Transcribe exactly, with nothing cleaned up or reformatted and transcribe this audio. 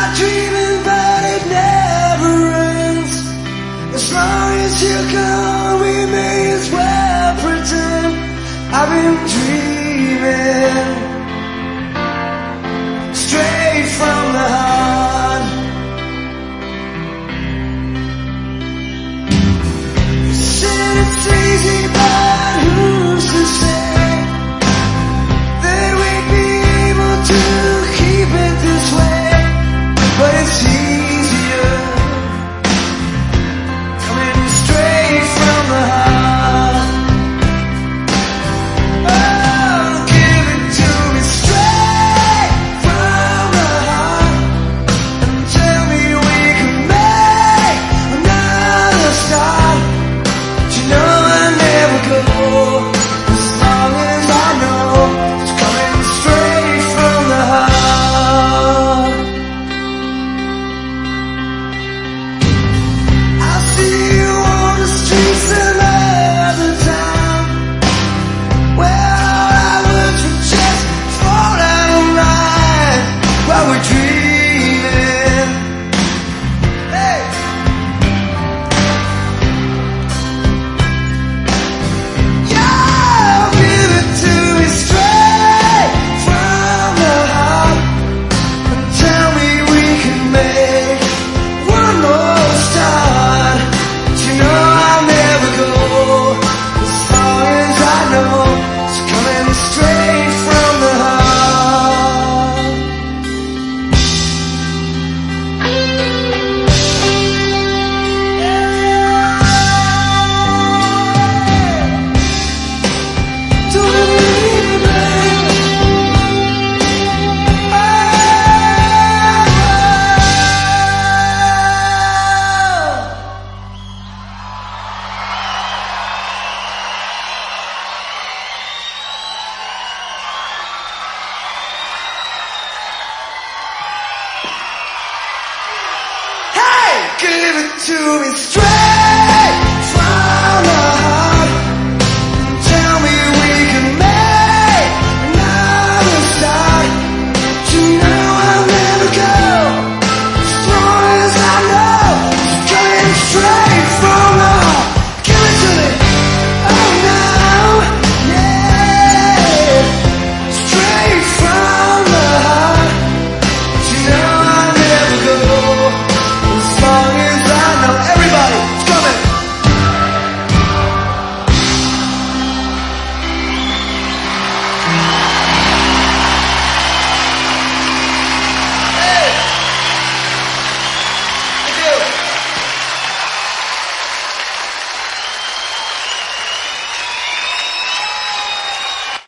start dreaming, but it never ends. As long as you're gone, we may as well pretend I've been dreaming straight from the heart. You said it's easy, but who's to say that we'd be able to keep it this way? But it's easier coming straight from the heart. Oh, give it to me straight from the heart, and tell me we can make another start. But you know I never go, as long as I know it's coming straight from the heart. I'll see you on the streets another time, where all our words would just fall out of line while we're dreaming. Hey! Yeah, give it to me straight from the heart, and tell me we can make one more start. But you know I'll never go, as long as I know it's coming straight from the heart. Don't leave me, baby. Oh. Hey, give it to me straight